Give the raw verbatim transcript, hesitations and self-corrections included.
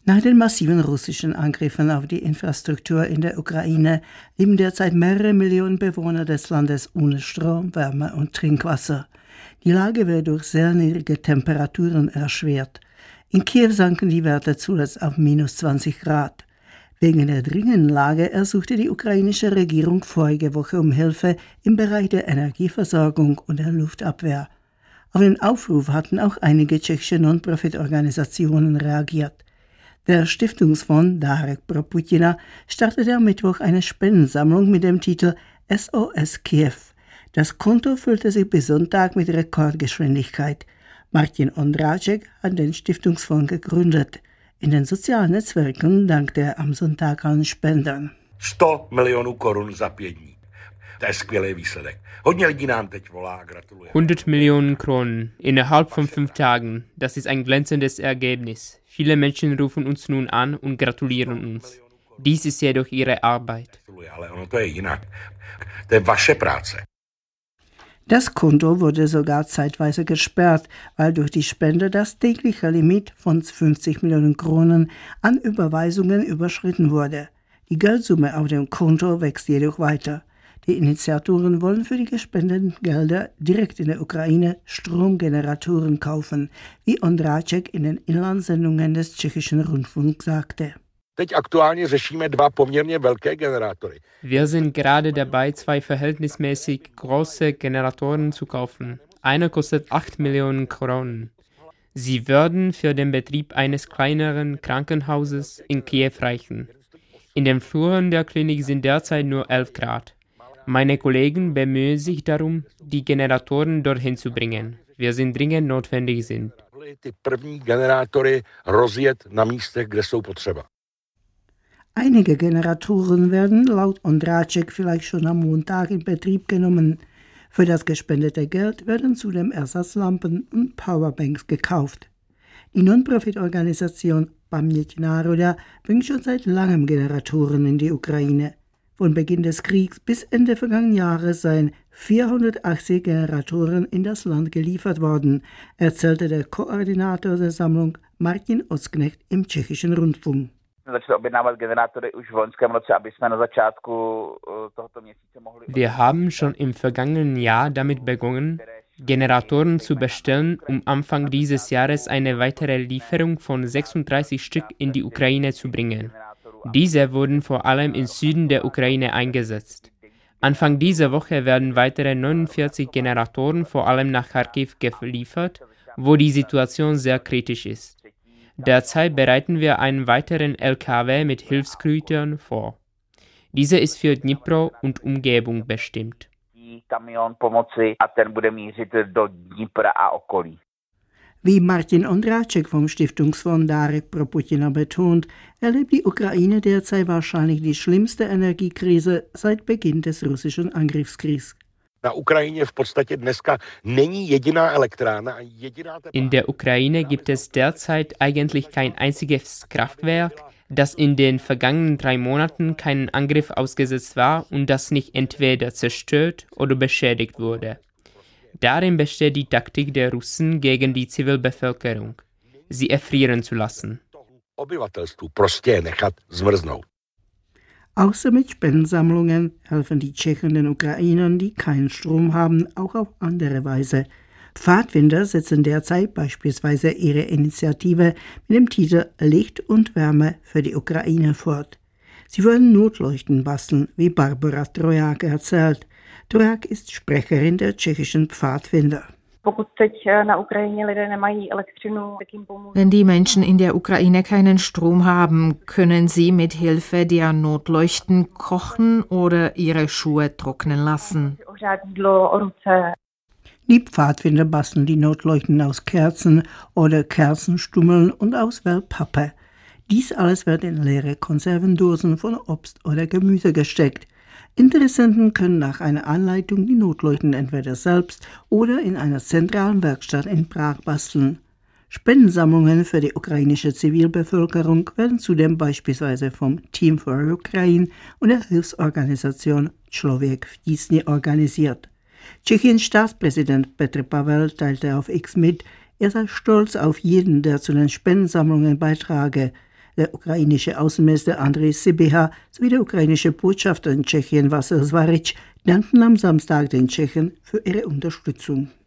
Nach den massiven russischen Angriffen auf die Infrastruktur in der Ukraine leben derzeit mehrere Millionen Bewohner des Landes ohne Strom, Wärme und Trinkwasser. Die Lage wird durch sehr niedrige Temperaturen erschwert. In Kiew sanken die Werte zuletzt auf minus zwanzig Grad. Wegen der dringenden Lage ersuchte die ukrainische Regierung vorige Woche um Hilfe im Bereich der Energieversorgung und der Luftabwehr. Auf den Aufruf hatten auch einige tschechische Non-Profit-Organisationen reagiert. Der Stiftungsfonds Darek pro Putina startete am Mittwoch eine Spendensammlung mit dem Titel S O S Kiew. Das Konto füllte sich bis Sonntag mit Rekordgeschwindigkeit. Martin Ondráček hat den Stiftungsfonds gegründet. In den sozialen Netzwerken dankte er am Sonntag allen Spendern. sto milionů korun za pět dní. To je skvělý výsledek. Hodně lidí nám teď volá, gratuluje. hundert Millionen Kronen innerhalb von fünf Tagen. Das ist ein glänzendes Ergebnis. Viele Menschen rufen uns nun an und gratulieren uns. Dies ist jedoch ihre Arbeit. Ale ono to je jinak. To je vaše práce. Das Konto wurde sogar zeitweise gesperrt, weil durch die Spende das tägliche Limit von fünfzig Millionen Kronen an Überweisungen überschritten wurde. Die Geldsumme auf dem Konto wächst jedoch weiter. Die Initiatoren wollen für die gespendeten Gelder direkt in der Ukraine Stromgeneratoren kaufen, wie Ondráček in den Inlandssendungen des tschechischen Rundfunks sagte. Teď aktuálně řešíme dva poměrně velké generátory. Wir sind gerade dabei, zwei verhältnismäßig große Generatoren zu kaufen. Einer kostet acht Millionen Kronen. Sie würden für den Betrieb eines kleineren Krankenhauses in Kiew reichen. In den Fluren der Klinik sind derzeit nur elf Grad. Meine Kollegen bemühen sich darum, die Generatoren dorthin zu bringen. Wir sind dringend notwendig sind. Ty první generátory rozjet na místech, kde jsou potřeba. Einige Generatoren werden laut Ondráček vielleicht schon am Montag in Betrieb genommen. Für das gespendete Geld werden zudem Ersatzlampen und Powerbanks gekauft. Die Non-Profit-Organisation Paměť národa bringt schon seit langem Generatoren in die Ukraine. Von Beginn des Kriegs bis Ende vergangenen Jahres seien vierhundertachtzig Generatoren in das Land geliefert worden, erzählte der Koordinator der Sammlung Martin Osknecht im tschechischen Rundfunk. Wir haben schon im vergangenen Jahr damit begonnen, Generatoren zu bestellen, um Anfang dieses Jahres eine weitere Lieferung von sechsunddreißig Stück in die Ukraine zu bringen. Diese wurden vor allem im Süden der Ukraine eingesetzt. Anfang dieser Woche werden weitere neunundvierzig Generatoren vor allem nach Kharkiv geliefert, wo die Situation sehr kritisch ist. Derzeit bereiten wir einen weiteren L K W mit Hilfsgütern vor. Dieser ist für Dnipro und Umgebung bestimmt. Wie Martin Ondráček vom Stiftungsfonds Darek pro Putina betont, erlebt die Ukraine derzeit wahrscheinlich die schlimmste Energiekrise seit Beginn des russischen Angriffskriegs. Na Ukrajině v podstatě dneska není jediná elektrárna. In der Ukraine gibt es derzeit eigentlich kein einziges Kraftwerk, das in den vergangenen drei Monaten keinen Angriff ausgesetzt war und das nicht entweder zerstört oder beschädigt wurde. Darin besteht die Taktik der Russen gegen die Zivilbevölkerung, sie erfrieren zu lassen. Obyvatelstvu prostě nechat zmrznout. Außer mit Spendensammlungen helfen die Tschechen den Ukrainern, die keinen Strom haben, auch auf andere Weise. Pfadfinder setzen derzeit beispielsweise ihre Initiative mit dem Titel Licht und Wärme für die Ukraine fort. Sie wollen Notleuchten basteln, wie Barbara Trojak erzählt. Trojak ist Sprecherin der tschechischen Pfadfinder. Wenn die Menschen in der Ukraine keinen Strom haben, können sie mit Hilfe der Notleuchten kochen oder ihre Schuhe trocknen lassen. Die Pfadfinder basteln die Notleuchten aus Kerzen oder Kerzenstummeln und aus Wellpappe. Dies alles wird in leere Konservendosen von Obst oder Gemüse gesteckt. Interessenten können nach einer Anleitung die Notleuchten entweder selbst oder in einer zentralen Werkstatt in Prag basteln. Spendensammlungen für die ukrainische Zivilbevölkerung werden zudem beispielsweise vom Team for Ukraine und der Hilfsorganisation Člověk v tísni organisiert. Tschechiens Staatspräsident Petr Pavel teilte auf X mit, er sei stolz auf jeden, der zu den Spendensammlungen beitrage. Der ukrainische Außenminister Andrej Sybiha sowie der ukrainische Botschafter in Tschechien Vasil Zvarič dankten am Samstag den Tschechen für ihre Unterstützung.